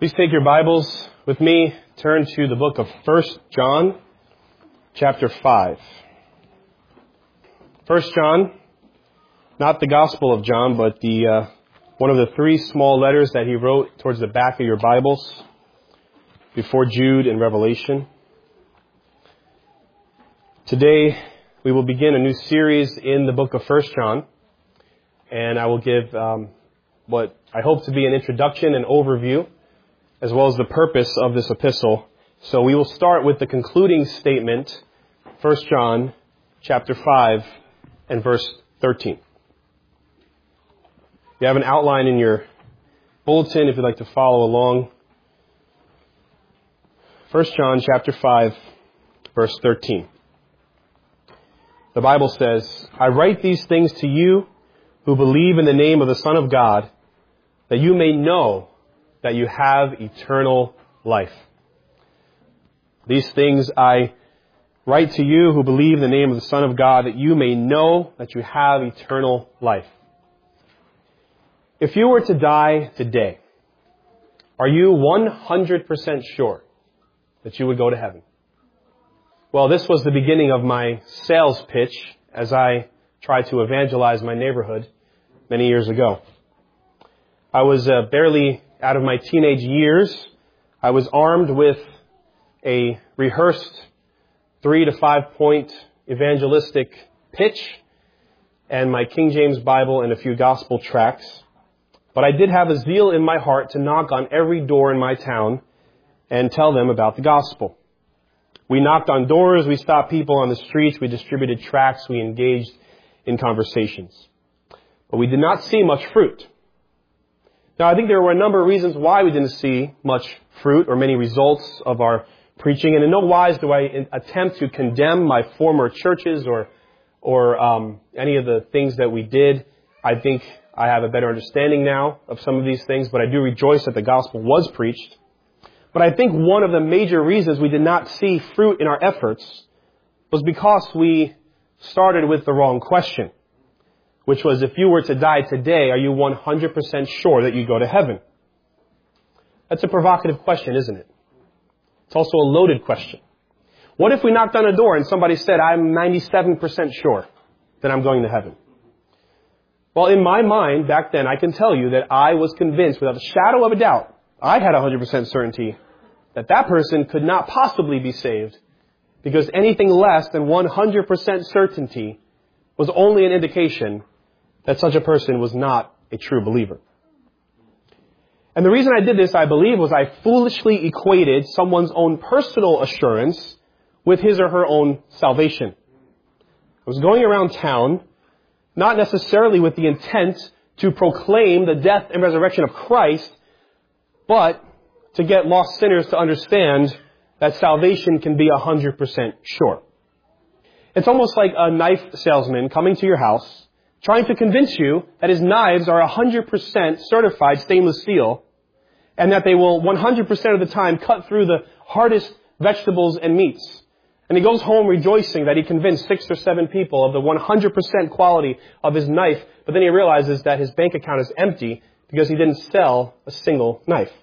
Please take your Bibles with me, turn to the book of 1 John, chapter 5. 1 John, not the Gospel of John, but one of the three small letters that he wrote towards the back of your Bibles before Jude and Revelation. Today, we will begin a new series in the book of 1 John, and I will give what I hope to be an introduction and overview, as well as the purpose of this epistle. So we will start with the concluding statement, 1 John chapter 5 and verse 13. You have an outline in your bulletin if you'd like to follow along. 1 John chapter 5, verse 13. The Bible says, "I write these things to you who believe in the name of the Son of God, that you may know that you have eternal life. These things I write to you who believe in the name of the Son of God, that you may know that you have eternal life." If you were to die today, are you 100% sure that you would go to heaven? Well, this was the beginning of my sales pitch as I tried to evangelize my neighborhood many years ago. I was barely out of my teenage years. I was armed with a rehearsed 3 to 5 point evangelistic pitch and my King James Bible and a few gospel tracts. But I did have a zeal in my heart to knock on every door in my town and tell them about the gospel. We knocked on doors, we stopped people on the streets, we distributed tracts, we engaged in conversations. But we did not see much fruit. Now, I think there were a number of reasons why we didn't see much fruit or many results of our preaching, and in no wise do I attempt to condemn my former churches or any of the things that we did. I think I have a better understanding now of some of these things, but I do rejoice that the gospel was preached. But I think one of the major reasons we did not see fruit in our efforts was because we started with the wrong question, which was, if you were to die today, are you 100% sure that you go to heaven? That's a provocative question, isn't it? It's also a loaded question. What if we knocked on a door and somebody said, I'm 97% sure that I'm going to heaven? Well, in my mind, back then, I can tell you that I was convinced without a shadow of a doubt, I had 100% certainty that that person could not possibly be saved, because anything less than 100% certainty was only an indication that such a person was not a true believer. And the reason I did this, I believe, was I foolishly equated someone's own personal assurance with his or her own salvation. I was going around town, not necessarily with the intent to proclaim the death and resurrection of Christ, but to get lost sinners to understand that salvation can be 100% sure. It's almost like a knife salesman coming to your house, trying to convince you that his knives are 100% certified stainless steel, and that they will 100% of the time cut through the hardest vegetables and meats. And he goes home rejoicing that he convinced 6 or 7 people of the 100% quality of his knife, but then he realizes that his bank account is empty because he didn't sell a single knife.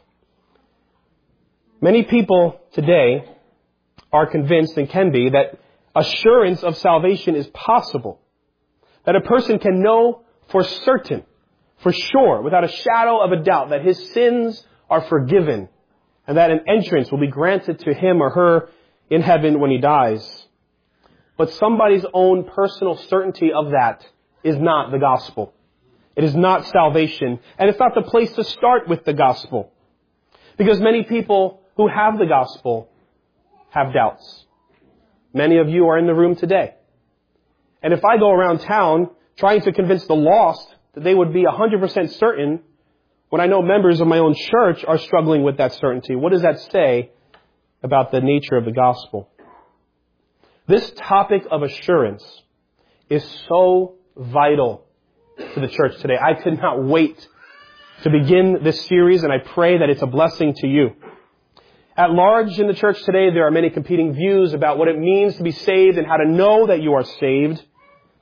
Many people today are convinced, and can be, that assurance of salvation is possible. That a person can know for certain, for sure, without a shadow of a doubt, that his sins are forgiven and that an entrance will be granted to him or her in heaven when he dies. But somebody's own personal certainty of that is not the gospel. It is not salvation, and it's not the place to start with the gospel. Because many people who have the gospel have doubts. Many of you are in the room today. And if I go around town trying to convince the lost that they would be 100% certain, when I know members of my own church are struggling with that certainty, what does that say about the nature of the gospel? This topic of assurance is so vital to the church today. I could not wait to begin this series, and I pray that it's a blessing to you. At large in the church today, there are many competing views about what it means to be saved and how to know that you are saved,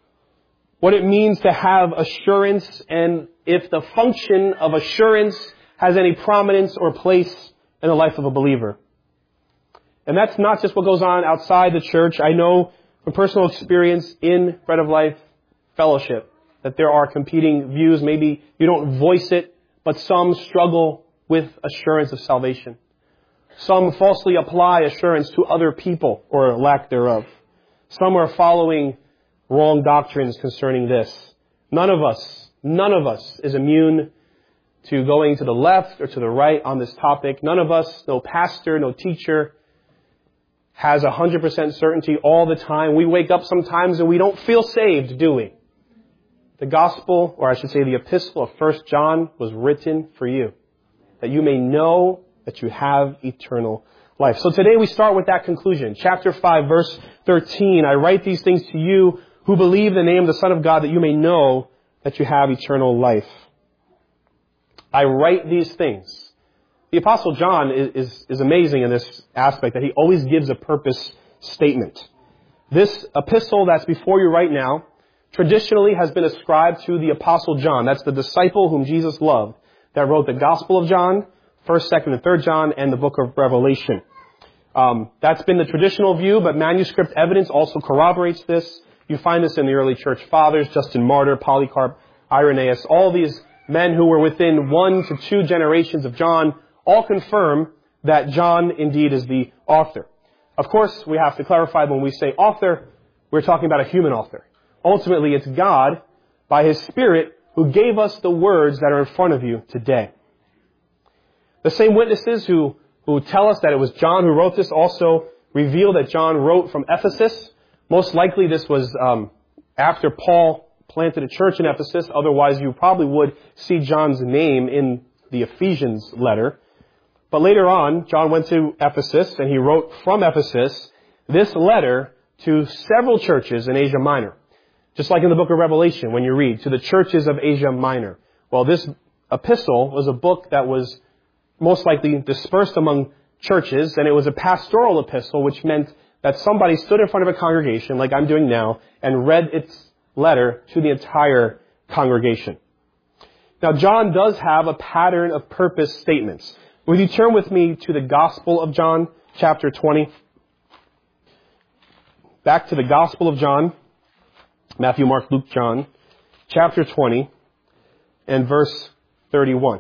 what it means to have assurance, and if the function of assurance has any prominence or place in the life of a believer. And that's not just what goes on outside the church. I know from personal experience in Bread of Life Fellowship that there are competing views. Maybe you don't voice it, but some struggle with assurance of salvation. Some falsely apply assurance to other people or lack thereof. Some are following wrong doctrines concerning this. None of us is immune to going to the left or to the right on this topic. None of us, no pastor, no teacher, has 100% certainty all the time. We wake up sometimes and we don't feel saved, do we? The gospel, or I should say the epistle of 1 John, was written for you, that you may know that you have eternal life. So today we start with that conclusion. Chapter 5, verse 13. I write these things to you who believe in the name of the Son of God, that you may know that you have eternal life. I write these things. The Apostle John is amazing in this aspect, that he always gives a purpose statement. This epistle that's before you right now traditionally has been ascribed to the Apostle John. That's the disciple whom Jesus loved, that wrote the Gospel of John, 1st, 2nd, and 3rd John, and the book of Revelation. That's been the traditional view, but manuscript evidence also corroborates this. You find this in the early church fathers, Justin Martyr, Polycarp, Irenaeus. All these men who were within 1 to 2 generations of John all confirm that John indeed is the author. Of course, we have to clarify when we say author, we're talking about a human author. Ultimately, it's God, by His Spirit, who gave us the words that are in front of you today. The same witnesses who tell us that it was John who wrote this also reveal that John wrote from Ephesus. Most likely this was after Paul planted a church in Ephesus. Otherwise, you probably would see John's name in the Ephesians letter. But later on, John went to Ephesus and he wrote from Ephesus this letter to several churches in Asia Minor. Just like in the book of Revelation, when you read, to the churches of Asia Minor. Well, this epistle was a book that was most likely dispersed among churches, and it was a pastoral epistle, which meant that somebody stood in front of a congregation, like I'm doing now, and read its letter to the entire congregation. Now, John does have a pattern of purpose statements. Will you turn with me to the Gospel of John, chapter 20? Back to the Gospel of John, Matthew, Mark, Luke, John, chapter 20, and verse 31.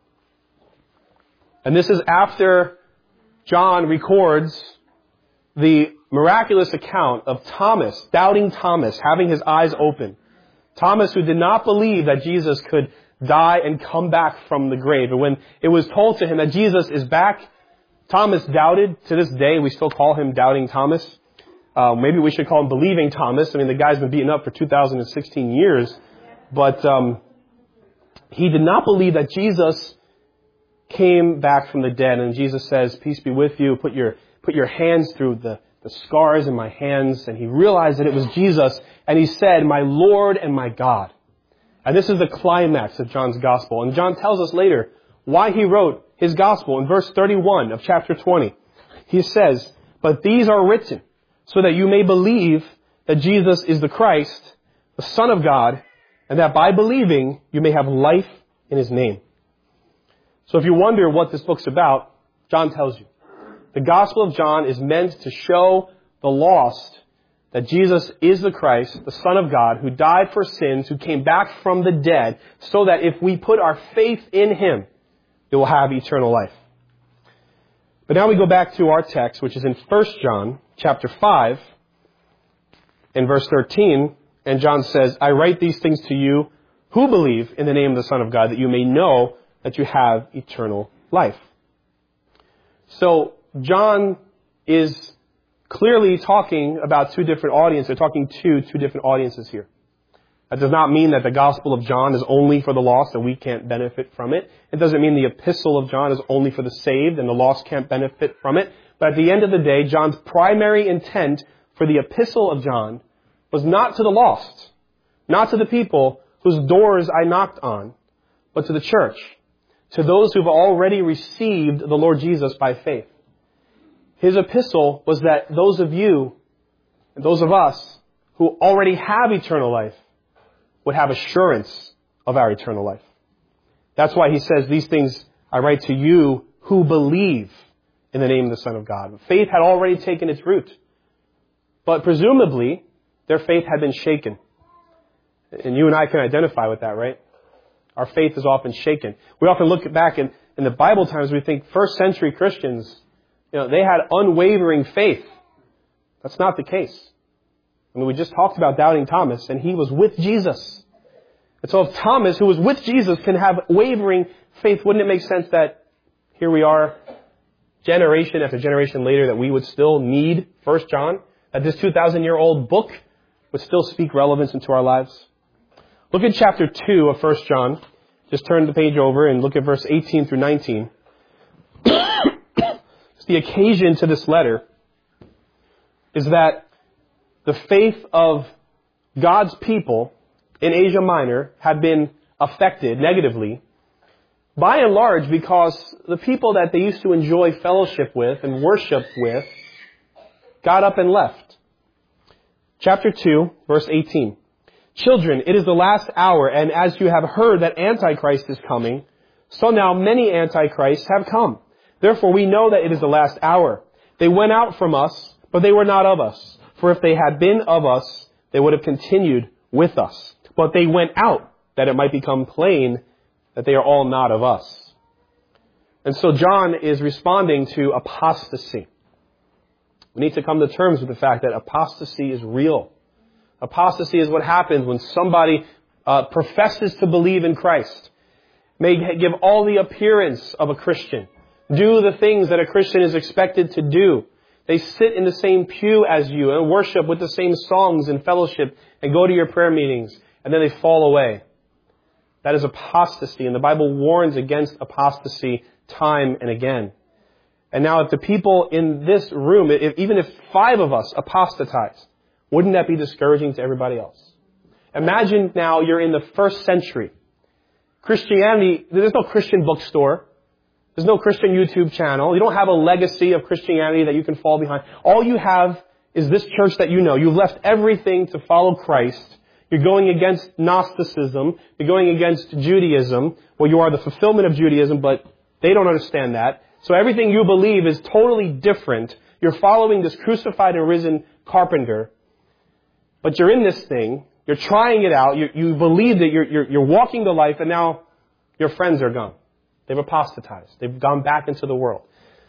And this is after John records the miraculous account of Thomas, doubting Thomas, having his eyes open. Thomas, who did not believe that Jesus could die and come back from the grave. And when it was told to him that Jesus is back, Thomas doubted. To this day, we still call him Doubting Thomas. Maybe we should call him Believing Thomas. I mean, the guy's been beaten up for 2016 years. But he did not believe that Jesus came back from the dead. And Jesus says, "Peace be with you. Put your hands through the scars in my hands." And he realized that it was Jesus. And he said, "My Lord and my God." And this is the climax of John's gospel. And John tells us later why he wrote his gospel. In verse 31 of chapter 20, he says, "But these are written so that you may believe that Jesus is the Christ, the Son of God, and that by believing you may have life in His name." So if you wonder what this book's about, John tells you. The Gospel of John is meant to show the lost that Jesus is the Christ, the Son of God, who died for sins, who came back from the dead, so that if we put our faith in Him, we will have eternal life. But now we go back to our text, which is in 1 John chapter 5, in verse 13, and John says, "I write these things to you who believe in the name of the Son of God, that you may know that you have eternal life." So John is clearly talking about two different audiences. They're talking to two different audiences here. That does not mean that the Gospel of John is only for the lost and we can't benefit from it. It doesn't mean the Epistle of John is only for the saved and the lost can't benefit from it. But at the end of the day, John's primary intent for the Epistle of John was not to the lost, not to the people whose doors I knocked on, but to the church, to those who've already received the Lord Jesus by faith. His epistle was that those of you and those of us who already have eternal life would have assurance of our eternal life. That's why he says these things I write to you who believe in the name of the Son of God. Faith had already taken its root. But presumably, their faith had been shaken. And you and I can identify with that, right? Our faith is often shaken. We often look back in the Bible times, we think first century Christians, they had unwavering faith. That's not the case. I mean, we just talked about doubting Thomas, and he was with Jesus. And so if Thomas, who was with Jesus, can have wavering faith, wouldn't it make sense that here we are, generation after generation later, that we would still need 1 John? That this 2,000-year-old book would still speak relevance into our lives? Look at chapter 2 of 1 John. Just turn the page over and look at verse 18 through 19. The occasion to this letter is that the faith of God's people in Asia Minor had been affected negatively, by and large because the people that they used to enjoy fellowship with and worship with got up and left. Chapter 2, verse 18. Children, it is the last hour, and as you have heard that Antichrist is coming, so now many Antichrists have come. Therefore we know that it is the last hour. They went out from us, but they were not of us. For if they had been of us, they would have continued with us. But they went out, that it might become plain that they are all not of us. And so John is responding to apostasy. We need to come to terms with the fact that apostasy is real. Apostasy is what happens when somebody professes to believe in Christ, may give all the appearance of a Christian, do the things that a Christian is expected to do. They sit in the same pew as you and worship with the same songs and fellowship and go to your prayer meetings, and then they fall away. That is apostasy, and the Bible warns against apostasy time and again. And now if the people in this room, even if 5 of us apostatized, wouldn't that be discouraging to everybody else? Imagine now you're in the 1st century. Christianity, there's no Christian bookstore. There's no Christian YouTube channel. You don't have a legacy of Christianity that you can fall behind. All you have is this church that you know. You've left everything to follow Christ. You're going against Gnosticism. You're going against Judaism. Well, you are the fulfillment of Judaism, but they don't understand that. So everything you believe is totally different. You're following this crucified and risen carpenter. But you're in this thing, you're trying it out, you believe that you're walking the life, and now your friends are gone. They've apostatized. They've gone back into the world.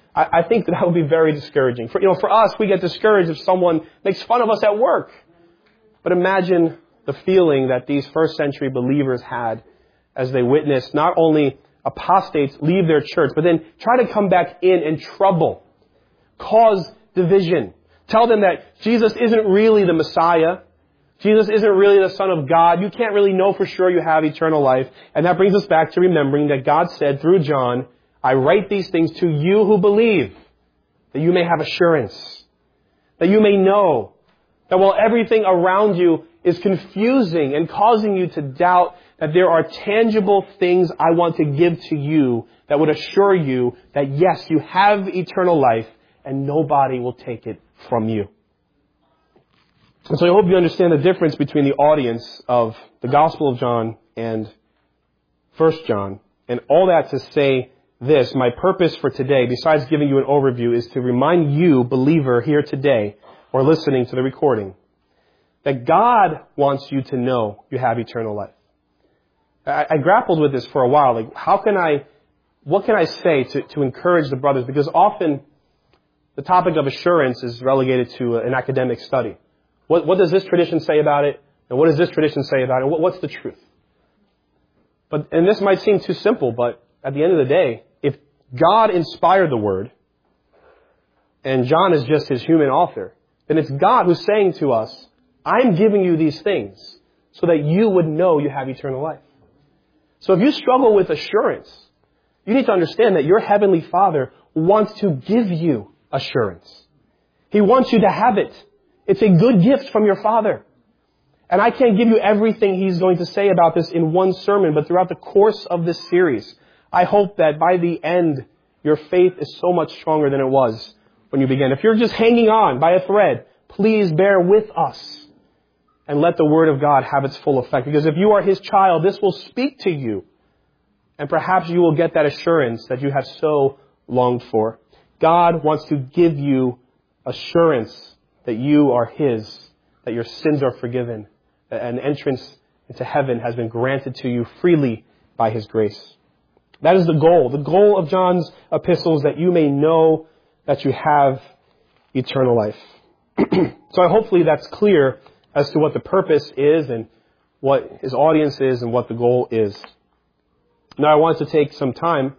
I think that would be very discouraging. For us, we get discouraged if someone makes fun of us at work. But imagine the feeling that these 1st century believers had as they witnessed not only apostates leave their church, but then try to come back in and trouble, cause division. Tell them that Jesus isn't really the Messiah. Jesus isn't really the Son of God. You can't really know for sure you have eternal life. And that brings us back to remembering that God said through John, I write these things to you who believe, that you may have assurance, that you may know that while everything around you is confusing and causing you to doubt, that there are tangible things I want to give to you that would assure you that yes, you have eternal life and nobody will take it from you. And so I hope you understand the difference between the audience of the Gospel of John and 1 John. And all that to say this, my purpose for today, besides giving you an overview, is to remind you, believer here today, or listening to the recording, that God wants you to know you have eternal life. I grappled with this for a while. Like, what can I say to encourage the brothers? Because often the topic of assurance is relegated to an academic study. What does this tradition say about it? And what does this tradition say about it? What's the truth? And this might seem too simple, but at the end of the day, if God inspired the Word, and John is just his human author, then it's God who's saying to us, I'm giving you these things so that you would know you have eternal life. So if you struggle with assurance, you need to understand that your Heavenly Father wants to give you assurance. He wants you to have it. It's a good gift from your Father. And I can't give you everything He's going to say about this in one sermon, but throughout the course of this series, I hope that by the end, your faith is so much stronger than it was when you began. If you're just hanging on by a thread, please bear with us and let the Word of God have its full effect. Because if you are His child, this will speak to you And perhaps you will get that assurance that you have so longed for. God wants to give you assurance that you are His, that your sins are forgiven, that an entrance into heaven has been granted to you freely by His grace. That is the goal. The goal of John's epistles, that you may know that you have eternal life. So hopefully that's clear as to what the purpose is and what his audience is and what the goal is. Now I want to take some time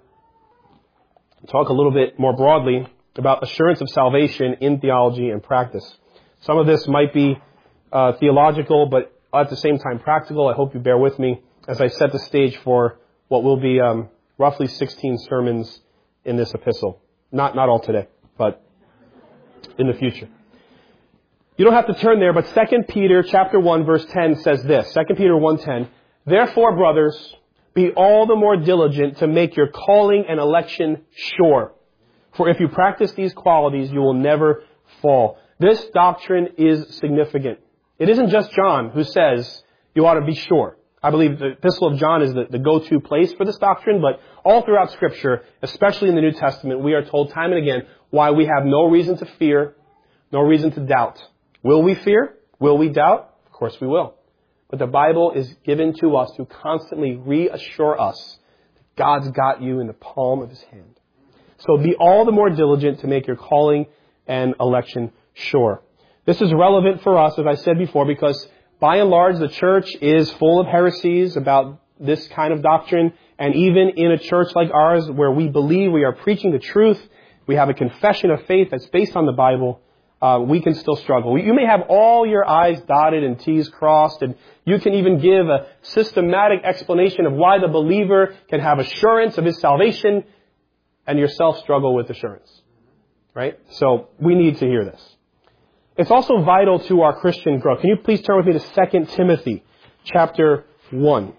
to talk a little bit more broadly about assurance of salvation in theology and practice. Some of this might be theological, but at the same time practical. I hope you bear with me as I set the stage for what will be roughly 16 sermons in this epistle. Not all today, but in the future. You don't have to turn there, but 2 Peter chapter 1 verse 10 says this. 2 Peter 1:10, "Therefore, brothers, be all the more diligent to make your calling and election sure. For if you practice these qualities, you will never fall." This doctrine is significant. It isn't just John who says you ought to be sure. I believe the Epistle of John is the go-to place for this doctrine, but all throughout Scripture, especially in the New Testament, we are told time and again why we have no reason to fear, no reason to doubt. Will we fear? Will we doubt? Of course we will. But the Bible is given to us to constantly reassure us that God's got you in the palm of His hand. So be all the more diligent to make your calling and election sure. This is relevant for us, as I said before, because by and large the church is full of heresies about this kind of doctrine. And even in a church like ours, where we believe we are preaching the truth, we have a confession of faith that's based on the Bible, we can still struggle. You may have all your I's dotted and T's crossed, and you can even give a systematic explanation of why the believer can have assurance of his salvation, and yourself struggle with assurance. Right? So we need to hear this. It's also vital to our Christian growth. Can you please turn with me to 2 Timothy chapter 1.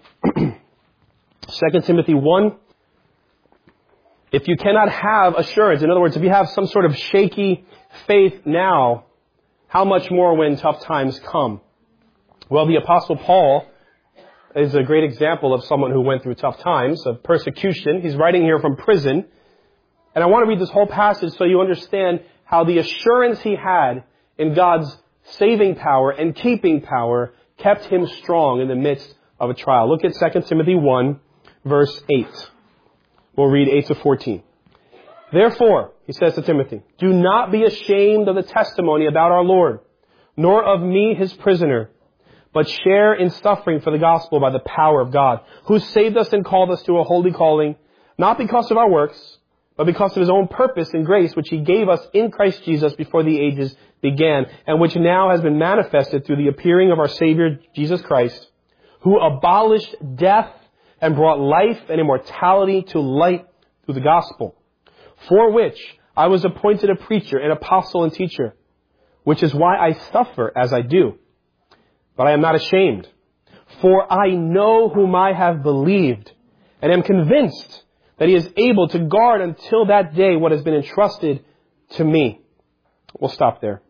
2 Timothy 1. If you cannot have assurance, in other words, if you have some sort of shaky faith now, how much more when tough times come? Well, the Apostle Paul is a great example of someone who went through tough times of persecution. He's writing here from prison. And I want to read this whole passage so you understand how the assurance he had in God's saving power and keeping power kept him strong in the midst of a trial. Look at 2 Timothy 1, verse 8. We'll read 8 to 14. "Therefore," he says to Timothy, "do not be ashamed of the testimony about our Lord, nor of me, his prisoner, but share in suffering for the gospel by the power of God, who saved us and called us to a holy calling, not because of our works, but because of His own purpose and grace, which He gave us in Christ Jesus before the ages began, and which now has been manifested through the appearing of our Savior, Jesus Christ, who abolished death and brought life and immortality to light through the gospel, for which I was appointed a preacher, an apostle and teacher, which is why I suffer as I do. But I am not ashamed, for I know whom I have believed, and am convinced that He is able to guard until that day what has been entrusted to me." We'll stop there.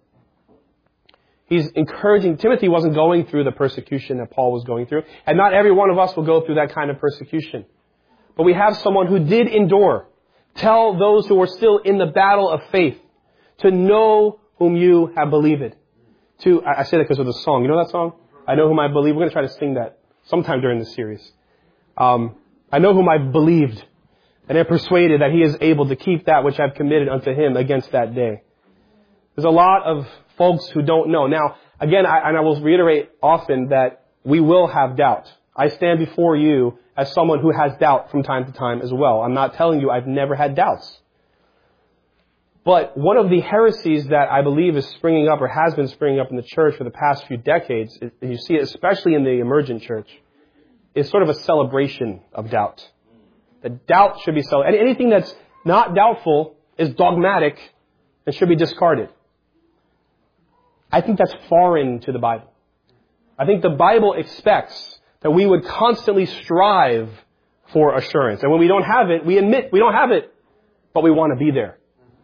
He's encouraging. Timothy wasn't going through the persecution that Paul was going through, and not every one of us will go through that kind of persecution. But we have someone who did endure. Tell those who are still in the battle of faith to know whom you have believed. I say that because of the song. You know that song? I know whom I believe. We're going to try to sing that sometime during this series. I know whom I've believed, and am persuaded that He is able to keep that which I've committed unto Him against that day. There's a lot of folks who don't know. Now, again, I will reiterate often that we will have doubt. I stand before you as someone who has doubt from time to time as well. I'm not telling you I've never had doubts. But one of the heresies that I believe is springing up or has been springing up in the church for the past few decades, and you see it especially in the emergent church, is sort of a celebration of doubt. That doubt should be celebrated. And anything that's not doubtful is dogmatic and should be discarded. I think that's foreign to the Bible. I think the Bible expects that we would constantly strive for assurance. And when we don't have it, we admit we don't have it, but we want to be there.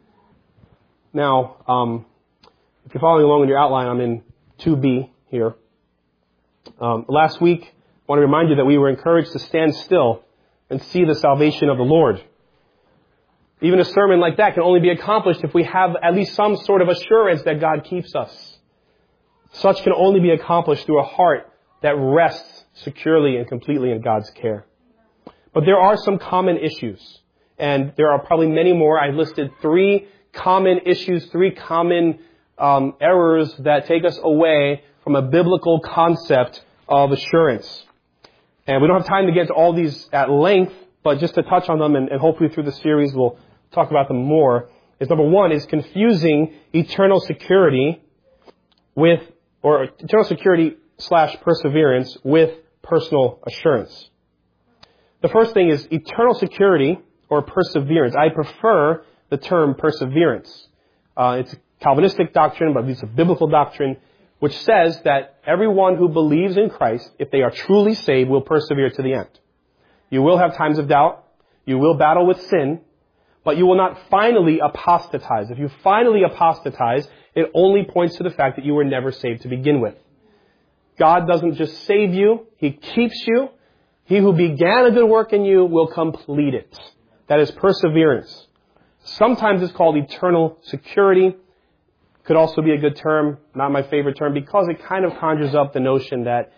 Now, if you're following along in your outline, I'm in 2B here. Last week, I want to remind you that we were encouraged to stand still and see the salvation of the Lord. Even a sermon like that can only be accomplished if we have at least some sort of assurance that God keeps us. Such can only be accomplished through a heart that rests securely and completely in God's care. But there are some common issues, and there are probably many more. I listed 3 common issues, 3 common errors that take us away from a biblical concept of assurance. And we don't have time to get to all these at length, but just to touch on them, and hopefully through the series we'll talk about them more, is number 1 is confusing eternal security with, or eternal security / perseverance with personal assurance. The first thing is eternal security or perseverance. I prefer the term perseverance. It's a Calvinistic doctrine, but it's a biblical doctrine, which says that everyone who believes in Christ, if they are truly saved, will persevere to the end. You will have times of doubt. You will battle with sin, but you will not finally apostatize. If you finally apostatize, it only points to the fact that you were never saved to begin with. God doesn't just save you, He keeps you. He who began a good work in you will complete it. That is perseverance. Sometimes it's called eternal security. Could also be a good term, not my favorite term, because it kind of conjures up the notion that,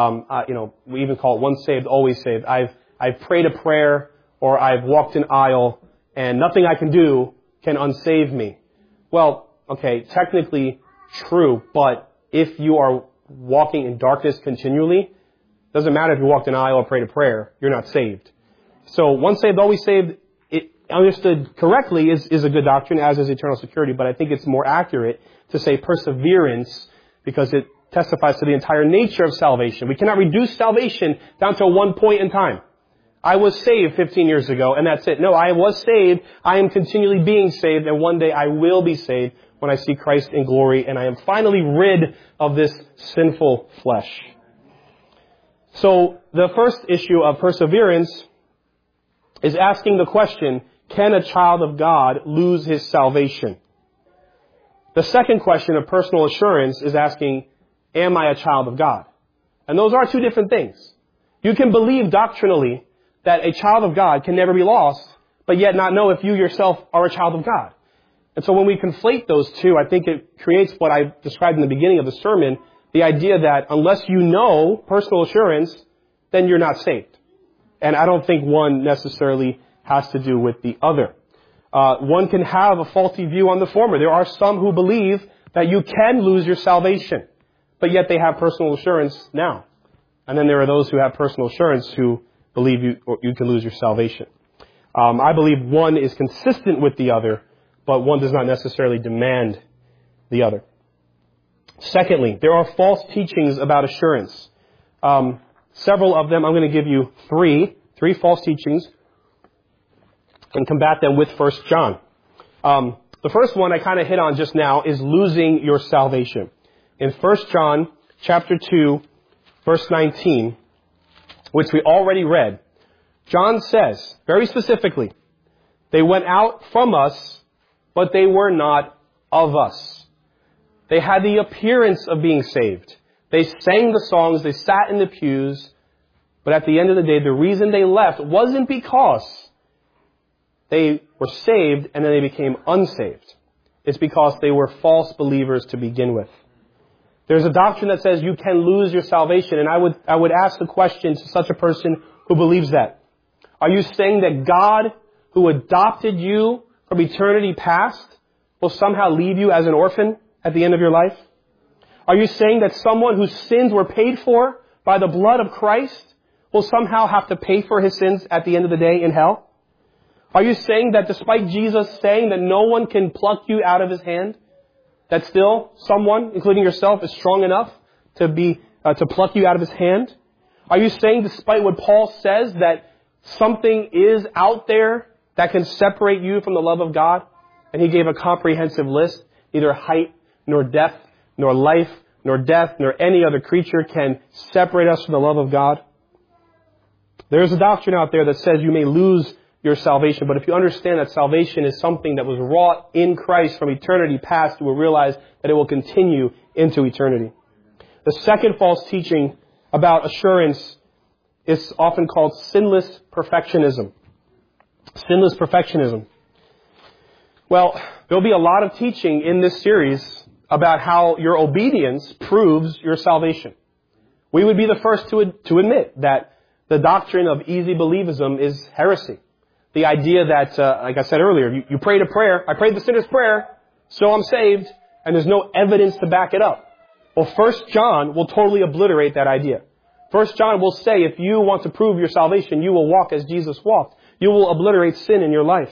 we even call it once saved, always saved. I've prayed a prayer, or I've walked an aisle, and nothing I can do can unsave me. Well, okay, technically true, but if you are walking in darkness continually, doesn't matter if you walked an aisle or prayed a prayer, you're not saved. So once saved, always saved, it understood correctly is a good doctrine, as is eternal security, but I think it's more accurate to say perseverance because it testifies to the entire nature of salvation. We cannot reduce salvation down to one point in time. I was saved 15 years ago, and that's it. No, I was saved. I am continually being saved, and one day I will be saved when I see Christ in glory, and I am finally rid of this sinful flesh. So the first issue of perseverance is asking the question, can a child of God lose his salvation? The second question of personal assurance is asking, am I a child of God? And those are 2 different things. You can believe doctrinally that a child of God can never be lost, but yet not know if you yourself are a child of God. And so when we conflate those 2, I think it creates what I described in the beginning of the sermon, the idea that unless you know personal assurance, then you're not saved. And I don't think one necessarily has to do with the other. One can have a faulty view on the former. There are some who believe that you can lose your salvation, but yet they have personal assurance now. And then there are those who have personal assurance who believe you can lose your salvation. I believe one is consistent with the other, but one does not necessarily demand the other. Secondly, there are false teachings about assurance. Several of them, I'm going to give you three false teachings and combat them with 1 John. The first one I kind of hit on just now is losing your salvation. In 1 John chapter 2, verse 19, which we already read, John says, very specifically, they went out from us, but they were not of us. They had the appearance of being saved. They sang the songs, they sat in the pews, but at the end of the day, the reason they left wasn't because they were saved and then they became unsaved. It's because they were false believers to begin with. There's a doctrine that says you can lose your salvation, and I would ask the question to such a person who believes that. Are you saying that God, who adopted you from eternity past, will somehow leave you as an orphan at the end of your life? Are you saying that someone whose sins were paid for by the blood of Christ will somehow have to pay for his sins at the end of the day in hell? Are you saying that despite Jesus saying that no one can pluck you out of his hand, that still someone, including yourself, is strong enough to pluck you out of his hand? Are you saying, despite what Paul says, that something is out there that can separate you from the love of God? And he gave a comprehensive list. Neither height, nor depth, nor life, nor death, nor any other creature can separate us from the love of God. There's a doctrine out there that says you may lose your salvation, but if you understand that salvation is something that was wrought in Christ from eternity past, you will realize that it will continue into eternity. The second false teaching about assurance is often called sinless perfectionism. Sinless perfectionism. Well, there'll be a lot of teaching in this series about how your obedience proves your salvation. We would be the first to admit that the doctrine of easy believism is heresy. The idea that, like I said earlier, you prayed a prayer, I prayed the sinner's prayer, so I'm saved, and there's no evidence to back it up. Well, 1 John will totally obliterate that idea. 1 John will say if you want to prove your salvation, you will walk as Jesus walked. You will obliterate sin in your life.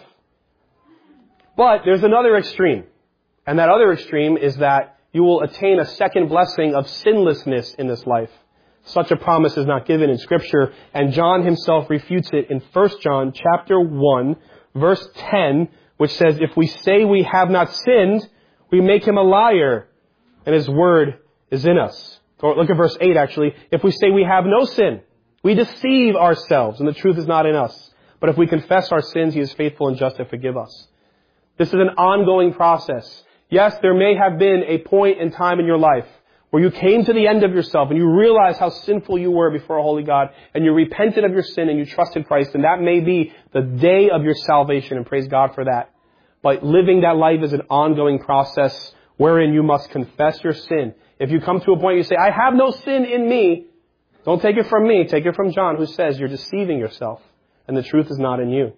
But there's another extreme. And that other extreme is that you will attain a second blessing of sinlessness in this life. Such a promise is not given in Scripture, and John himself refutes it in 1 John chapter 1, verse 10, which says, if we say we have not sinned, we make him a liar, and his word is in us. Or look at verse 8 actually. If we say we have no sin, we deceive ourselves, and the truth is not in us. But if we confess our sins, he is faithful and just to forgive us. This is an ongoing process. Yes, there may have been a point in time in your life where you came to the end of yourself and you realized how sinful you were before a holy God, and you repented of your sin and you trusted Christ, and that may be the day of your salvation, and praise God for that. But living that life is an ongoing process wherein you must confess your sin. If you come to a point you say, I have no sin in me, don't take it from me, take it from John, who says you're deceiving yourself and the truth is not in you.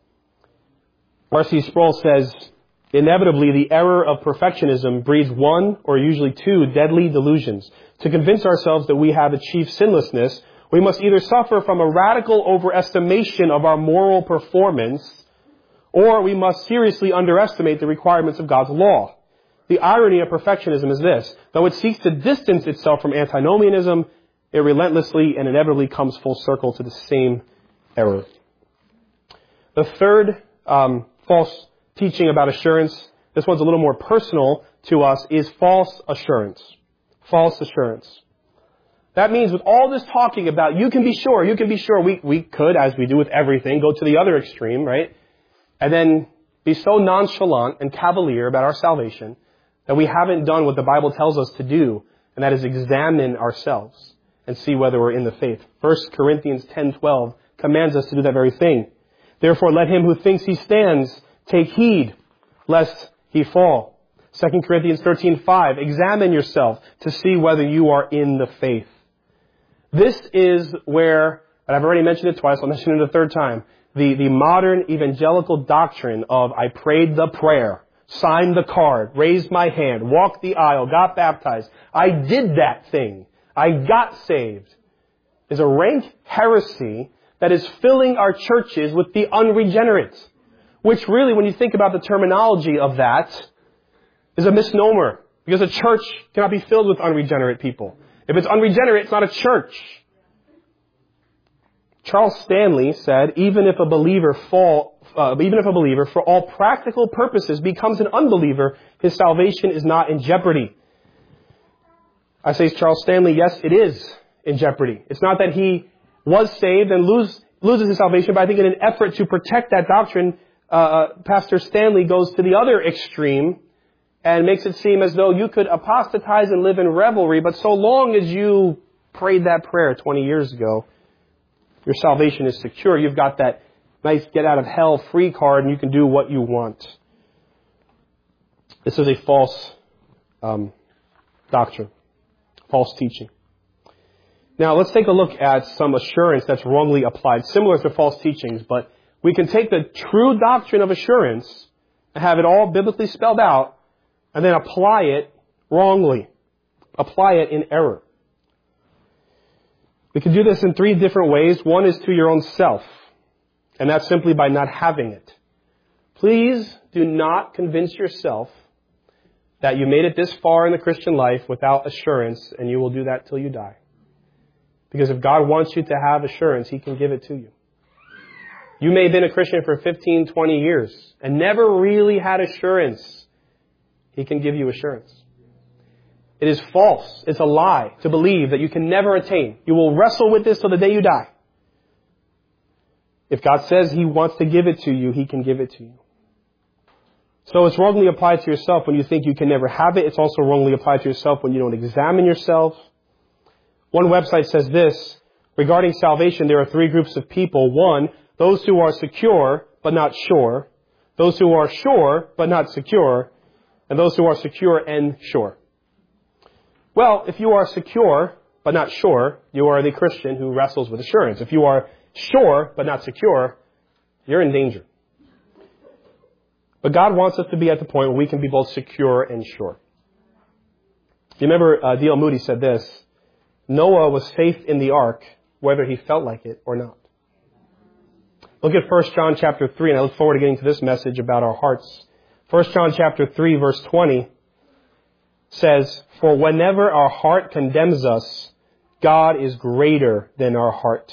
R.C. Sproul says, inevitably, the error of perfectionism breeds one or usually two deadly delusions. To convince ourselves that we have achieved sinlessness, we must either suffer from a radical overestimation of our moral performance, or we must seriously underestimate the requirements of God's law. The irony of perfectionism is this: though it seeks to distance itself from antinomianism, it relentlessly and inevitably comes full circle to the same error. The third false teaching about assurance, this one's a little more personal to us, is false assurance. False assurance. That means with all this talking about you can be sure, we could, as we do with everything, go to the other extreme, right? And then be so nonchalant and cavalier about our salvation that we haven't done what the Bible tells us to do, and that is examine ourselves and see whether we're in the faith. 1 Corinthians 10:12 commands us to do that very thing. Therefore, let him who thinks he stands take heed, lest he fall. 2 Corinthians 13:5, examine yourself to see whether you are in the faith. This is where, and I've already mentioned it twice, I'll mention it a third time, the modern evangelical doctrine of I prayed the prayer, signed the card, raised my hand, walked the aisle, got baptized, I did that thing, I got saved, is a rank heresy that is filling our churches with the unregenerate. Which really, when you think about the terminology of that, is a misnomer. Because a church cannot be filled with unregenerate people. If it's unregenerate, it's not a church. Charles Stanley said, even if a believer, for all practical purposes, becomes an unbeliever, his salvation is not in jeopardy. I say, Charles Stanley, yes, it is in jeopardy. It's not that he was saved and loses his salvation, but I think in an effort to protect that doctrine, Pastor Stanley goes to the other extreme and makes it seem as though you could apostatize and live in revelry, but so long as you prayed that prayer 20 years ago, your salvation is secure. You've got that nice get out of hell free card and you can do what you want. This is a false doctrine, false teaching. Now let's take a look at some assurance that's wrongly applied, similar to false teachings, but we can take the true doctrine of assurance and have it all biblically spelled out and then apply it wrongly. Apply it in error. We can do this in three different ways. One is to your own self, and that's simply by not having it. Please do not convince yourself that you made it this far in the Christian life without assurance, and you will do that till you die. Because if God wants you to have assurance, He can give it to you. You may have been a Christian for 15, 20 years and never really had assurance. He can give you assurance. It is false. It's a lie to believe that you can never attain. You will wrestle with this till the day you die. If God says He wants to give it to you, He can give it to you. So it's wrongly applied to yourself when you think you can never have it. It's also wrongly applied to yourself when you don't examine yourself. One website says this: Regarding salvation, there are three groups of people. One, those who are secure but not sure. Those who are sure but not secure. And those who are secure and sure. Well, if you are secure but not sure, you are the Christian who wrestles with assurance. If you are sure but not secure, you're in danger. But God wants us to be at the point where we can be both secure and sure. You remember D.L. Moody said this, Noah was safe in the ark, whether he felt like it or not. Look at 1 John chapter 3, and I look forward to getting to this message about our hearts. 1 John chapter 3, verse 20 says, For whenever our heart condemns us, God is greater than our heart.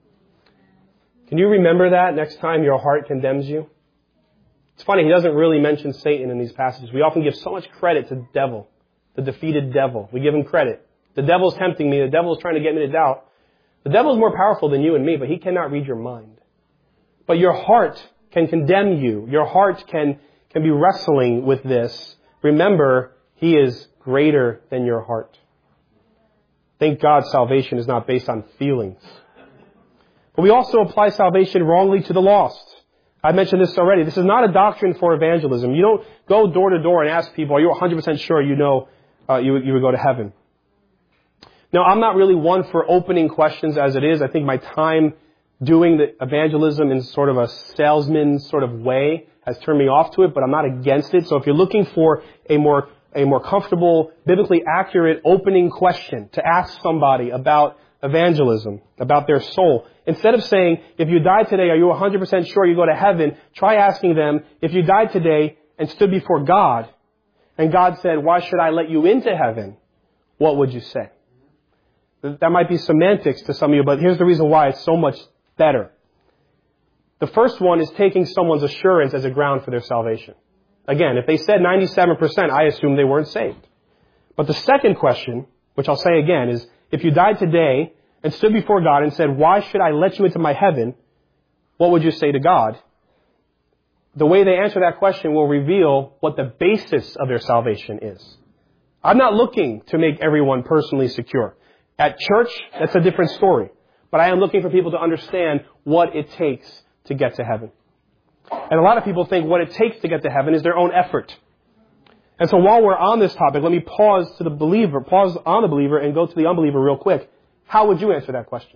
Can you remember that next time your heart condemns you? It's funny, he doesn't really mention Satan in these passages. We often give so much credit to the devil, the defeated devil. We give him credit. The devil's tempting me. The devil's trying to get me to doubt. The devil's more powerful than you and me, but he cannot read your mind. But your heart can condemn you. Your heart can be wrestling with this. Remember, he is greater than your heart. Thank God salvation is not based on feelings. But we also apply salvation wrongly to the lost. I mentioned this already. This is not a doctrine for evangelism. You don't go door to door and ask people, are you 100% sure you know you would go to heaven? Now, I'm not really one for opening questions as it is. I think my time doing the evangelism in sort of a salesman sort of way has turned me off to it, but I'm not against it. So if you're looking for a more comfortable, biblically accurate opening question to ask somebody about evangelism, about their soul, instead of saying, if you died today, are you 100% sure you go to heaven? Try asking them, if you died today and stood before God, and God said, why should I let you into heaven? What would you say? That might be semantics to some of you, but here's the reason why it's so much better. The first one is taking someone's assurance as a ground for their salvation. Again, if they said 97%, I assume they weren't saved. But the second question, which I'll say again, is if you died today and stood before God and said, why should I let you into my heaven? What would you say to God? The way they answer that question will reveal what the basis of their salvation is. I'm not looking to make everyone personally secure. At church, that's a different story. But I am looking for people to understand what it takes to get to heaven. And a lot of people think what it takes to get to heaven is their own effort. And so while we're on this topic, let me pause on the believer and go to the unbeliever real quick. How would you answer that question?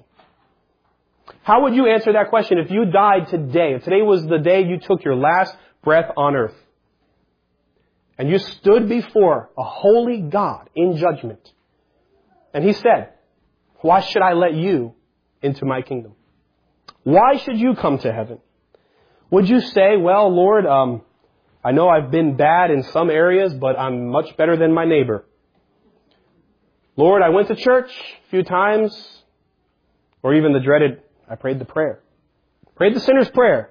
How would you answer that question if you died today, if today was the day you took your last breath on earth, and you stood before a holy God in judgment, and he said, why should I let you into my kingdom? Why should you come to heaven? Would you say, well, Lord, I know I've been bad in some areas, but I'm much better than my neighbor. Lord, I went to church a few times, or even the dreaded, I prayed the prayer. Prayed the sinner's prayer.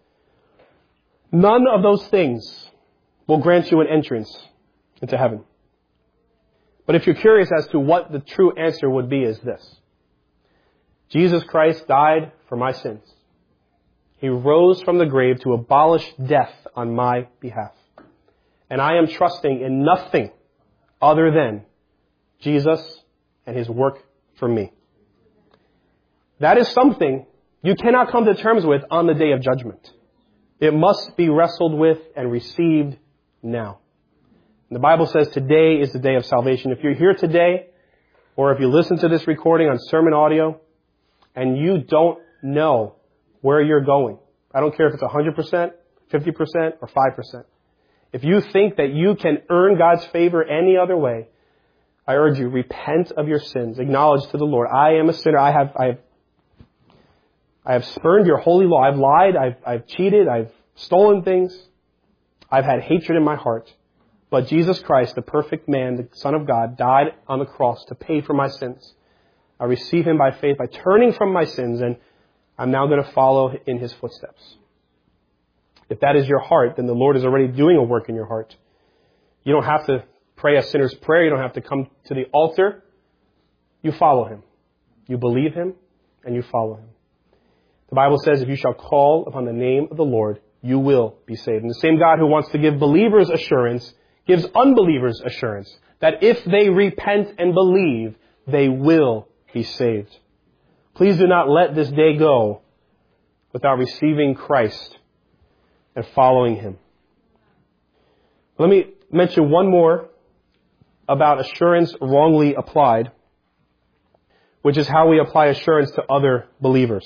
None of those things will grant you an entrance into heaven. But if you're curious as to what the true answer would be, is this. Jesus Christ died for my sins. He rose from the grave to abolish death on my behalf. And I am trusting in nothing other than Jesus and his work for me. That is something you cannot come to terms with on the day of judgment. It must be wrestled with and received now. And the Bible says today is the day of salvation. If you're here today, or if you listen to this recording on sermon audio, and you don't know where you're going, I don't care if it's 100%, 50%, or 5%. If you think that you can earn God's favor any other way, I urge you, repent of your sins. Acknowledge to the Lord, I am a sinner. I have spurned your holy law. I've lied. I've cheated. I've stolen things. I've had hatred in my heart. But Jesus Christ, the perfect man, the Son of God, died on the cross to pay for my sins. I receive him by faith, by turning from my sins, and I'm now going to follow in his footsteps. If that is your heart, then the Lord is already doing a work in your heart. You don't have to pray a sinner's prayer. You don't have to come to the altar. You follow him. You believe him, and you follow him. The Bible says, if you shall call upon the name of the Lord, you will be saved. And the same God who wants to give believers assurance gives unbelievers assurance that if they repent and believe, they will be saved. Please do not let this day go without receiving Christ and following Him. Let me mention one more about assurance wrongly applied, which is how we apply assurance to other believers.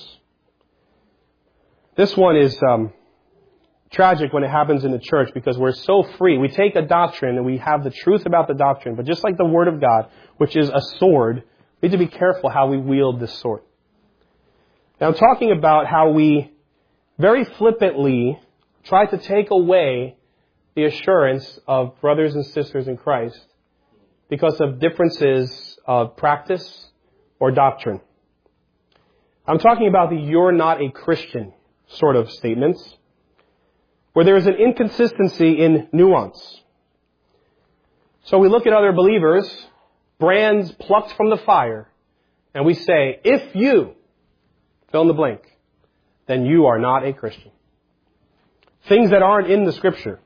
This one is tragic when it happens in the church because we're so free. We take a doctrine and we have the truth about the doctrine, but just like the Word of God, which is a sword, we need to be careful how we wield this sword. Now I'm talking about how we very flippantly try to take away the assurance of brothers and sisters in Christ because of differences of practice or doctrine. I'm talking about the "you're not a Christian" sort of statements, where there is an inconsistency in nuance. So we look at other believers, brands plucked from the fire, and we say, if you fill in the blank, then you are not a Christian. Things that aren't in the Scripture.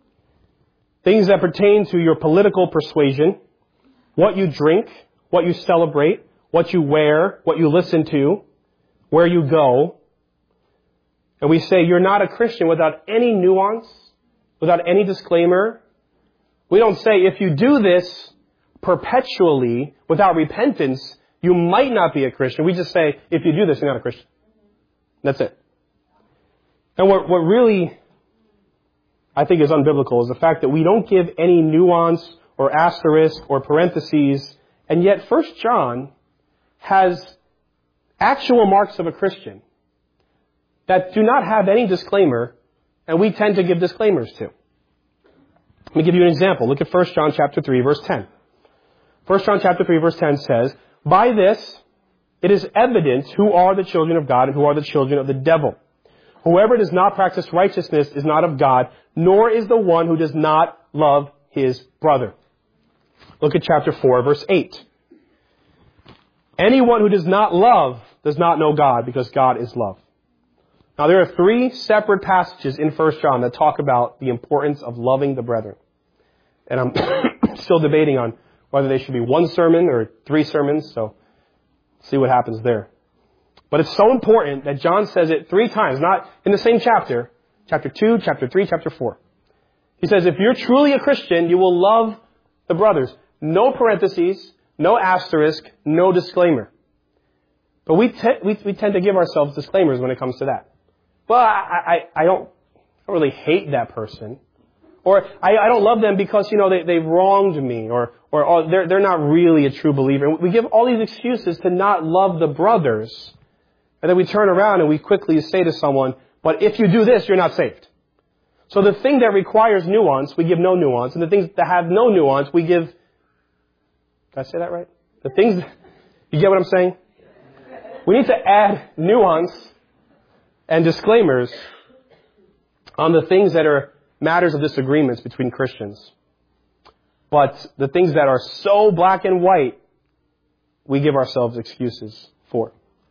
Things that pertain to your political persuasion, what you drink, what you celebrate, what you wear, what you listen to, where you go. And we say you're not a Christian without any nuance, without any disclaimer. We don't say if you do this perpetually without repentance, you might not be a Christian. We just say if you do this, you're not a Christian. That's it. And what really I think is unbiblical is the fact that we don't give any nuance or asterisk or parentheses, and yet 1 John has actual marks of a Christian that do not have any disclaimer, and we tend to give disclaimers to. Let me give you an example. Look at 1 John chapter 3, verse 10. 1 John chapter 3, verse 10 says, "By this it is evident who are the children of God and who are the children of the devil. Whoever does not practice righteousness is not of God, nor is the one who does not love his brother." Look at chapter 4, verse 8. "Anyone who does not love does not know God, because God is love." Now, there are 3 separate passages in 1 John that talk about the importance of loving the brethren. And I'm still debating on whether they should be 1 sermon or 3 sermons, so see what happens there. But it's so important that John says it 3 times, not in the same chapter, chapter 2, chapter 3, chapter 4. He says, if you're truly a Christian, you will love the brothers. No parentheses, no asterisk, no disclaimer. But we tend to give ourselves disclaimers when it comes to that. Well, I don't really hate that person. Or I don't love them because, they've wronged me. Or they're not really a true believer. We give all these excuses to not love the brothers. And then we turn around and we quickly say to someone, but if you do this, you're not saved. So the thing that requires nuance, we give no nuance. And the things that have no nuance, we give... Did I say that right? The things... You get what I'm saying? We need to add nuance and disclaimers on the things that are matters of disagreements between Christians. But the things that are so black and white, we give ourselves excuses for.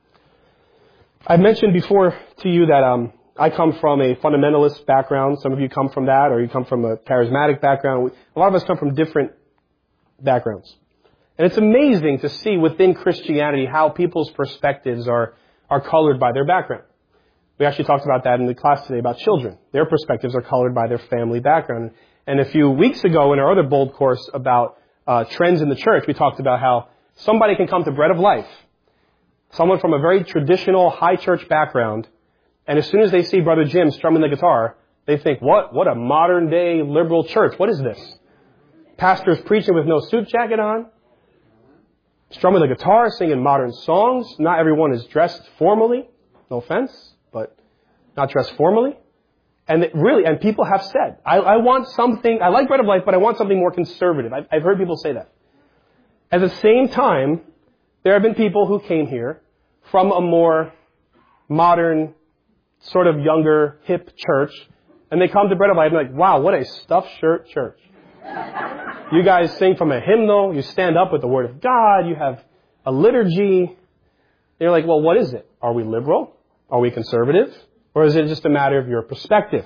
I mentioned before to you that I come from a fundamentalist background. Some of you come from that, or you come from a charismatic background. A lot of us come from different backgrounds. And it's amazing to see within Christianity how people's perspectives are colored by their background. We actually talked about that in the class today about children. Their perspectives are colored by their family background. And a few weeks ago in our other bold course about trends in the church, we talked about how somebody can come to Bread of Life, someone from a very traditional high church background, and as soon as they see Brother Jim strumming the guitar, they think, what a modern day liberal church. What is this? Pastors preaching with no suit jacket on, strumming the guitar, singing modern songs. Not everyone is dressed formally. No offense, but not dressed formally. And people have said, I want something, I like Bread of Life, but I want something more conservative. I've heard people say that. At the same time, there have been people who came here from a more modern, sort of younger, hip church, and they come to Bread of Life and they're like, wow, what a stuffed shirt church. You guys sing from a hymnal, you stand up with the Word of God, you have a liturgy. They're like, well, what is it? Are we liberal? Are we conservative? Or is it just a matter of your perspective?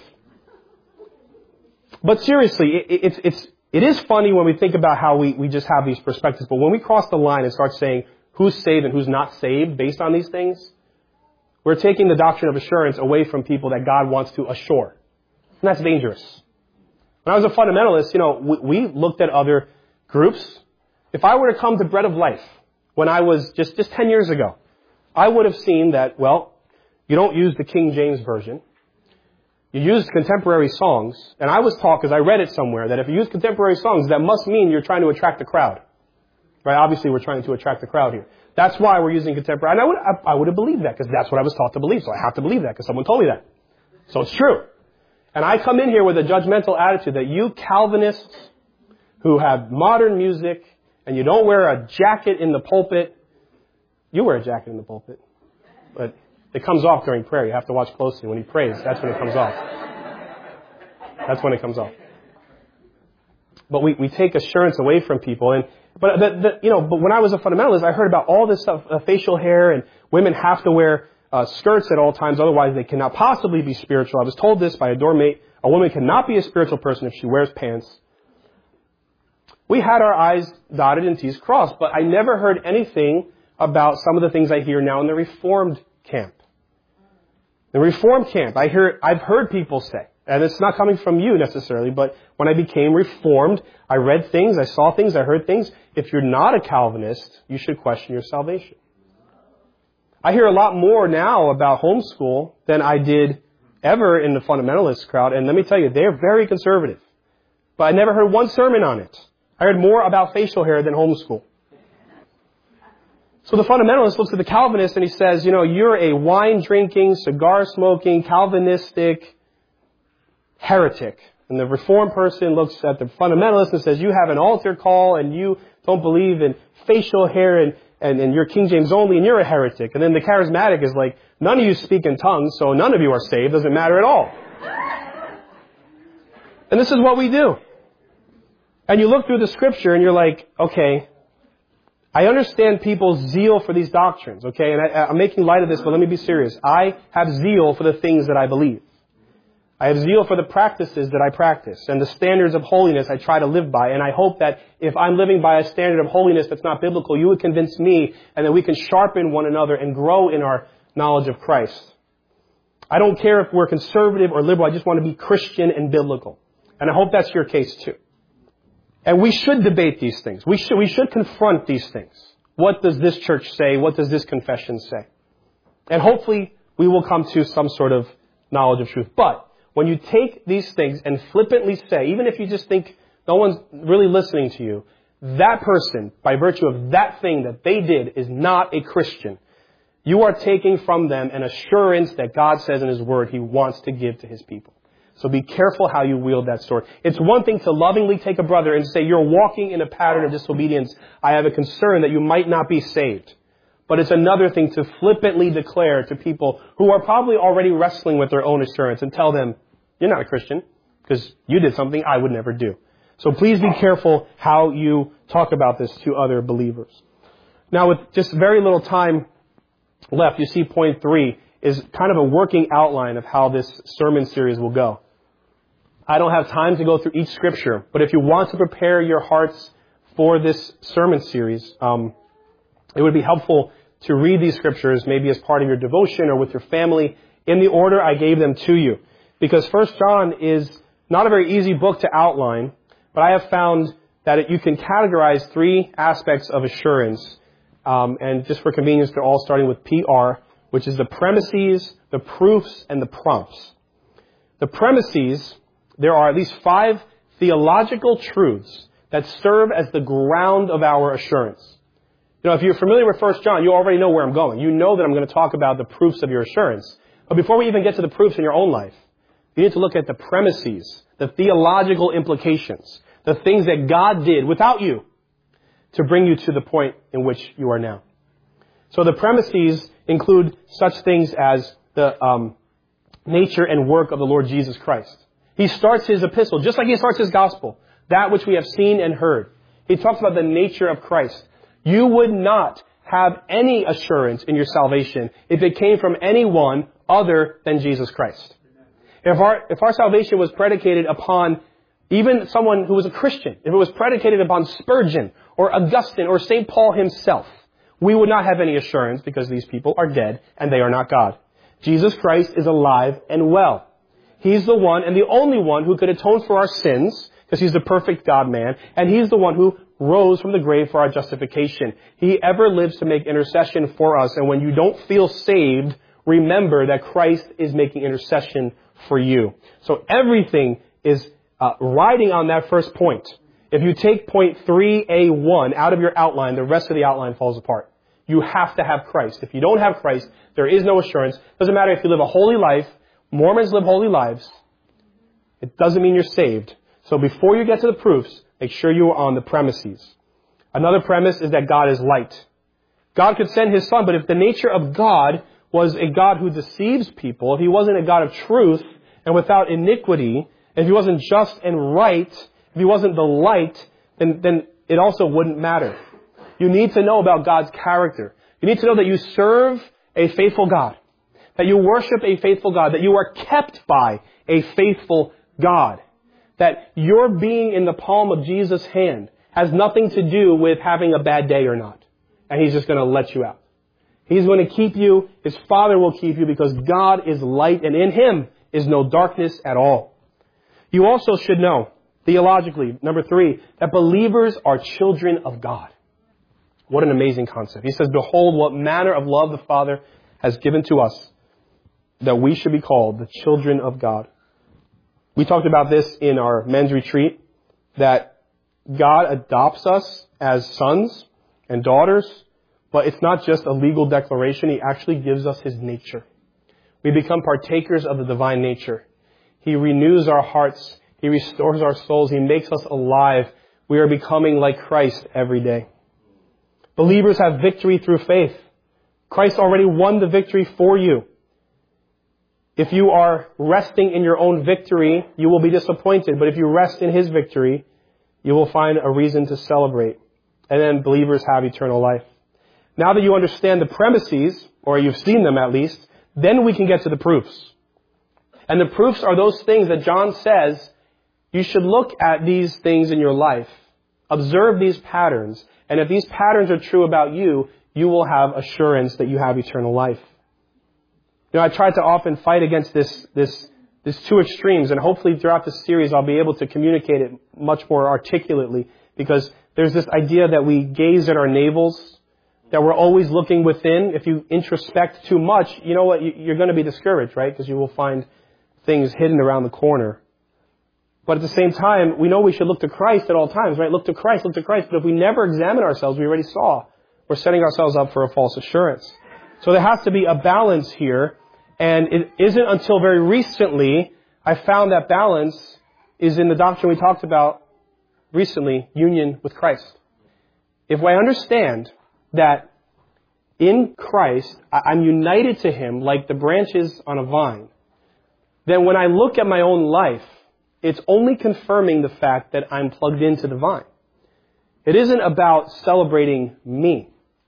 But seriously, it is funny when we think about how we just have these perspectives. But when we cross the line and start saying, who's saved and who's not saved based on these things, we're taking the doctrine of assurance away from people that God wants to assure. And that's dangerous. When I was a fundamentalist, we looked at other groups. If I were to come to Bread of Life when I was just 10 years ago, I would have seen that, you don't use the King James Version. You use contemporary songs. And I was taught, because I read it somewhere, that if you use contemporary songs, that must mean you're trying to attract the crowd. Right? Obviously, we're trying to attract the crowd here. That's why we're using contemporary. And I would have believed that, because that's what I was taught to believe. So I have to believe that, because someone told me that. So it's true. And I come in here with a judgmental attitude that you Calvinists who have modern music and you don't wear a jacket in the pulpit. You wear a jacket in the pulpit. But it comes off during prayer. You have to watch closely. When he prays, that's when it comes off. That's when it comes off. But we take assurance away from people. But when I was a fundamentalist, I heard about all this stuff, facial hair, and women have to wear skirts at all times, otherwise they cannot possibly be spiritual. I was told this by a dorm mate. A woman cannot be a spiritual person if she wears pants. We had our I's dotted and T's crossed, but I never heard anything about some of the things I hear now in the Reformed camp. The Reformed camp, I've heard people say, and it's not coming from you necessarily, but when I became Reformed, I read things, I saw things, I heard things. If you're not a Calvinist, you should question your salvation. I hear a lot more now about homeschool than I did ever in the fundamentalist crowd. And let me tell you, they're very conservative. But I never heard one sermon on it. I heard more about facial hair than homeschool. So the fundamentalist looks at the Calvinist and he says, you're a wine-drinking, cigar-smoking, Calvinistic heretic. And the Reformed person looks at the fundamentalist and says, you have an altar call and you don't believe in facial hair and you're King James only and you're a heretic. And then the charismatic is like, none of you speak in tongues, so none of you are saved. Doesn't matter at all. And this is what we do. And you look through the scripture and you're like, okay, I understand people's zeal for these doctrines, okay? And I'm making light of this, but let me be serious. I have zeal for the things that I believe. I have zeal for the practices that I practice and the standards of holiness I try to live by. And I hope that if I'm living by a standard of holiness that's not biblical, you would convince me and that we can sharpen one another and grow in our knowledge of Christ. I don't care if we're conservative or liberal. I just want to be Christian and biblical. And I hope that's your case too. And we should debate these things. We should confront these things. What does this church say? What does this confession say? And hopefully we will come to some sort of knowledge of truth. But when you take these things and flippantly say, even if you just think no one's really listening to you, that person, by virtue of that thing that they did, is not a Christian. You are taking from them an assurance that God says in His Word He wants to give to His people. So be careful how you wield that sword. It's one thing to lovingly take a brother and say, you're walking in a pattern of disobedience. I have a concern that you might not be saved. But it's another thing to flippantly declare to people who are probably already wrestling with their own assurance and tell them, you're not a Christian because you did something I would never do. So please be careful how you talk about this to other believers. Now, with just very little time left, you see point 3 is kind of a working outline of how this sermon series will go. I don't have time to go through each scripture, but if you want to prepare your hearts for this sermon series, it would be helpful to read these scriptures maybe as part of your devotion or with your family in the order I gave them to you. Because 1 John is not a very easy book to outline, but I have found that you can categorize 3 aspects of assurance. And just for convenience, they're all starting with PR, which is the premises, the proofs, and the prompts. The premises, there are at least 5 theological truths that serve as the ground of our assurance. If you're familiar with 1 John, you already know where I'm going. You know that I'm going to talk about the proofs of your assurance. But before we even get to the proofs in your own life, you need to look at the premises, the theological implications, the things that God did without you to bring you to the point in which you are now. So the premises include such things as the nature and work of the Lord Jesus Christ. He starts his epistle, just like he starts his gospel, that which we have seen and heard. He talks about the nature of Christ. You would not have any assurance in your salvation if it came from anyone other than Jesus Christ. If our salvation was predicated upon even someone who was a Christian, if it was predicated upon Spurgeon or Augustine or St. Paul himself, we would not have any assurance because these people are dead and they are not God. Jesus Christ is alive and well. He's the one and the only one who could atone for our sins because He's the perfect God-man, and He's the one who rose from the grave for our justification. He ever lives to make intercession for us, and when you don't feel saved, remember that Christ is making intercession for you. So everything is riding on that first point. If you take point 3A1 out of your outline, the rest of the outline falls apart. You have to have Christ. If you don't have Christ, there is no assurance. Doesn't matter if you live a holy life. Mormons live holy lives. It doesn't mean you're saved. So before you get to the proofs, make sure you are on the premises. Another premise is that God is light. God could send His Son, but if the nature of God was a God who deceives people, if He wasn't a God of truth and without iniquity, if He wasn't just and right, if He wasn't the light, then it also wouldn't matter. You need to know about God's character. You need to know that you serve a faithful God, that you worship a faithful God, that you are kept by a faithful God, that your being in the palm of Jesus' hand has nothing to do with having a bad day or not. And He's just going to let you out. He's going to keep you. His Father will keep you because God is light and in Him is no darkness at all. You also should know, theologically, number 3, that believers are children of God. What an amazing concept. He says, behold, what manner of love the Father has given to us, that we should be called the children of God. We talked about this in our men's retreat, that God adopts us as sons and daughters, but it's not just a legal declaration. He actually gives us His nature. We become partakers of the divine nature. He renews our hearts. He restores our souls. He makes us alive. We are becoming like Christ every day. Believers have victory through faith. Christ already won the victory for you. If you are resting in your own victory, you will be disappointed. But if you rest in His victory, you will find a reason to celebrate. And then believers have eternal life. Now that you understand the premises, or you've seen them at least, then we can get to the proofs. And the proofs are those things that John says you should look at these things in your life. Observe these patterns. And if these patterns are true about you, you will have assurance that you have eternal life. You know, I try to often fight against these two extremes, and hopefully throughout this series I'll be able to communicate it much more articulately, because there's this idea that we gaze at our navels, that we're always looking within. If you introspect too much, you know what, you're going to be discouraged, right? Because you will find things hidden around the corner. But at the same time, we know we should look to Christ at all times, right? Look to Christ, look to Christ. But if we never examine ourselves, we already saw, we're setting ourselves up for a false assurance. So there has to be a balance here. And it isn't until very recently I found that balance is in the doctrine we talked about recently, union with Christ. If I understand that in Christ, I'm united to Him like the branches on a vine, then when I look at my own life, it's only confirming the fact that I'm plugged into the vine. It isn't about celebrating me.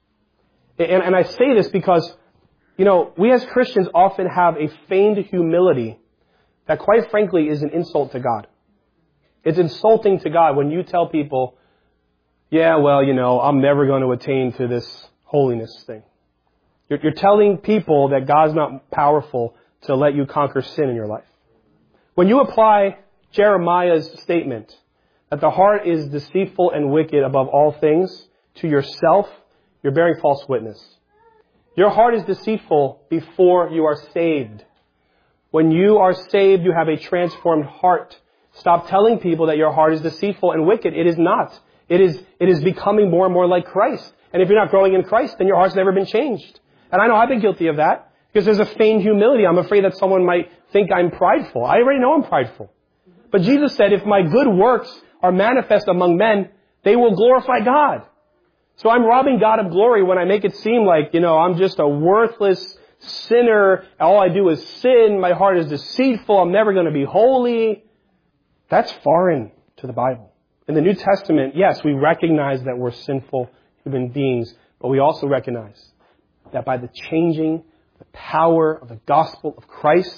And I say this because, you know, we as Christians often have a feigned humility that quite frankly is an insult to God. It's insulting to God when you tell people, yeah, well, you know, I'm never going to attain to this holiness thing. You're telling people that God's not powerful to let you conquer sin in your life. When you apply Jeremiah's statement that the heart is deceitful and wicked above all things to yourself, you're bearing false witness. Your heart is deceitful before you are saved. When you are saved, you have a transformed heart. Stop telling people that your heart is deceitful and wicked. It is not. It is becoming more and more like Christ. And if you're not growing in Christ, then your heart's never been changed. And I know I've been guilty of that because there's a feigned humility. I'm afraid that someone might think I'm prideful. I already know I'm prideful. But Jesus said, if my good works are manifest among men, they will glorify God. So I'm robbing God of glory when I make it seem like, you know, I'm just a worthless sinner. All I do is sin. My heart is deceitful. I'm never going to be holy. That's foreign to the Bible. In the New Testament, yes, we recognize that we're sinful human beings, but we also recognize that by the changing, the power of the gospel of Christ,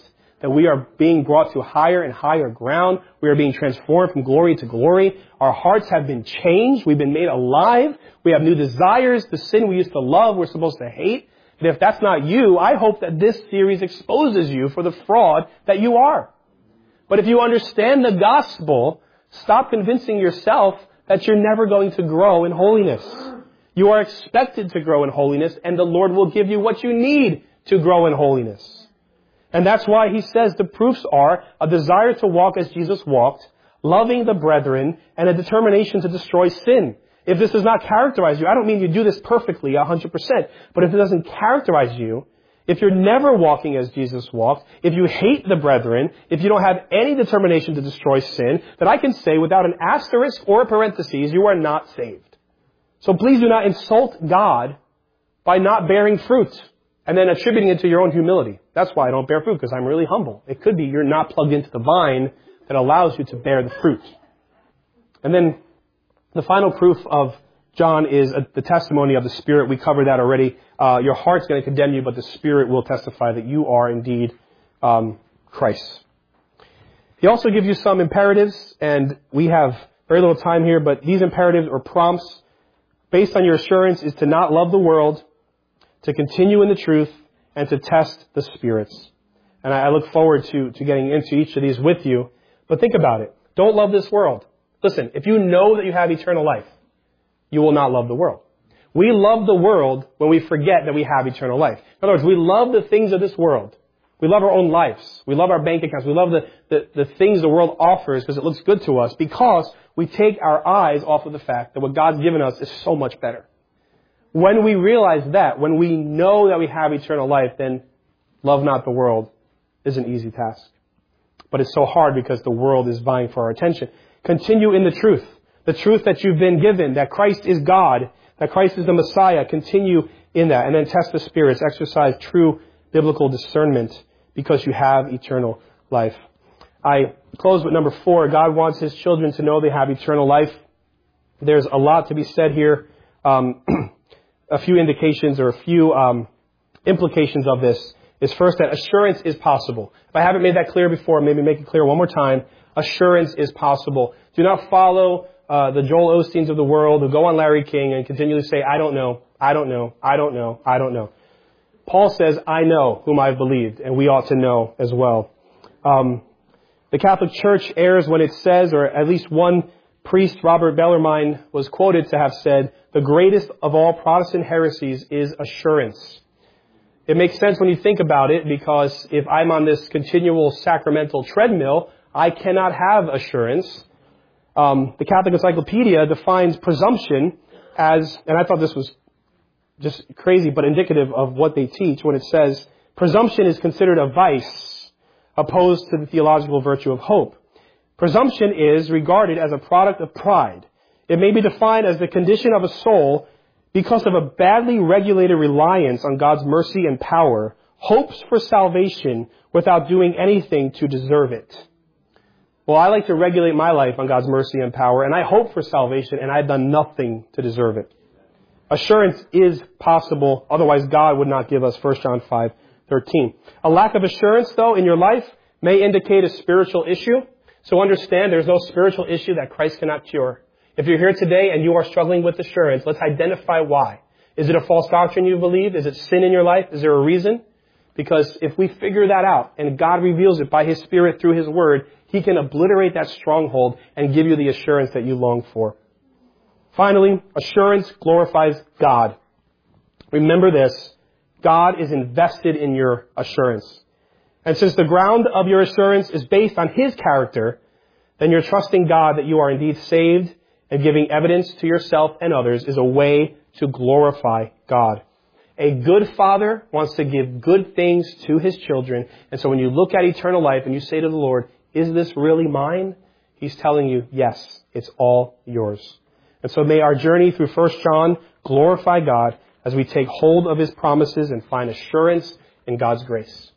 that we are being brought to higher and higher ground. We are being transformed from glory to glory. Our hearts have been changed. We've been made alive. We have new desires. The sin we used to love, we're supposed to hate. And if that's not you, I hope that this series exposes you for the fraud that you are. But if you understand the gospel, stop convincing yourself that you're never going to grow in holiness. You are expected to grow in holiness, and the Lord will give you what you need to grow in holiness. And that's why he says the proofs are a desire to walk as Jesus walked, loving the brethren, and a determination to destroy sin. If this does not characterize you, I don't mean you do this perfectly 100%, but if it doesn't characterize you, if you're never walking as Jesus walked, if you hate the brethren, if you don't have any determination to destroy sin, then I can say without an asterisk or a parenthesis, you are not saved. So please do not insult God by not bearing fruit and then attributing it to your own humility. That's why I don't bear fruit, because I'm really humble. It could be you're not plugged into the vine that allows you to bear the fruit. And then the final proof of John is the testimony of the Spirit. We covered that already. Your heart's going to condemn you, but the Spirit will testify that you are indeed Christ. He also gives you some imperatives, and we have very little time here, but these imperatives or prompts based on your assurance is to not love the world, to continue in the truth, and to test the spirits. And I look forward to getting into each of these with you. But think about it. Don't love this world. Listen, if you know that you have eternal life, you will not love the world. We love the world when we forget that we have eternal life. In other words, we love the things of this world. We love our own lives. We love our bank accounts. We love the things the world offers because it looks good to us, because we take our eyes off of the fact that what God's given us is so much better. When we realize that, when we know that we have eternal life, then love not the world is an easy task. But it's so hard because the world is vying for our attention. Continue in the truth that you've been given, that Christ is God, that Christ is the Messiah. Continue in that. And then test the spirits. Exercise true biblical discernment because you have eternal life. I close with number 4. God wants His children to know they have eternal life. There's a lot to be said here. A few indications or a few implications of this is first that assurance is possible. If I haven't made that clear before, maybe make it clear one more time. Assurance is possible. Do not follow the Joel Osteens of the world who go on Larry King and continually say, I don't know, I don't know, I don't know, I don't know. Paul says, I know whom I've believed, and we ought to know as well. The Catholic Church errs when it says, or at least one priest, Robert Bellarmine, was quoted to have said, the greatest of all Protestant heresies is assurance. It makes sense when you think about it, because if I'm on this continual sacramental treadmill, I cannot have assurance. The Catholic Encyclopedia defines presumption as, and I thought this was just crazy but indicative of what they teach when it says, presumption is considered a vice opposed to the theological virtue of hope. Presumption is regarded as a product of pride. It may be defined as the condition of a soul because of a badly regulated reliance on God's mercy and power, hopes for salvation without doing anything to deserve it. Well, I like to regulate my life on God's mercy and power, and I hope for salvation, and I've done nothing to deserve it. Assurance is possible, otherwise God would not give us 1 John 5:13. A lack of assurance, though, in your life may indicate a spiritual issue. So understand there's no spiritual issue that Christ cannot cure. If you're here today and you are struggling with assurance, let's identify why. Is it a false doctrine you believe? Is it sin in your life? Is there a reason? Because if we figure that out and God reveals it by His Spirit through His Word, He can obliterate that stronghold and give you the assurance that you long for. Finally, assurance glorifies God. Remember this, God is invested in your assurance. And since the ground of your assurance is based on His character, then you're trusting God that you are indeed saved, and giving evidence to yourself and others is a way to glorify God. A good father wants to give good things to his children. And so when you look at eternal life and you say to the Lord, is this really mine? He's telling you, yes, it's all yours. And so may our journey through 1 John glorify God as we take hold of His promises and find assurance in God's grace.